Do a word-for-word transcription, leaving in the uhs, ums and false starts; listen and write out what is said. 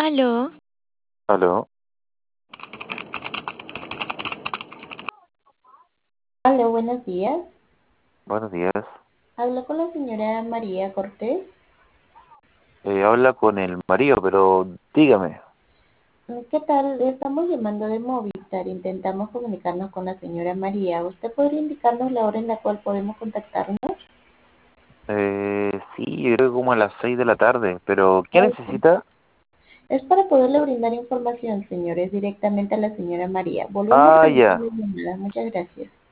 Aló, Aló, Hola, buenos días. buenos días. Hablo con la señora María Cortés. Eh, habla con el marido, pero dígame. Mm, ¿Qué tal? Estamos llamando de Movistar. Intentamos comunicarnos con la señora María. ¿Usted podría indicarnos la hora en la cual podemos contactarnos? Eh, sí, yo creo que como a las seis de la tarde, pero ¿qué Ok. necesita? Es para poderle brindar información, señores, directamente a la señora María. Volvemos a Ah, realizar ya. la llamada. Muchas gracias.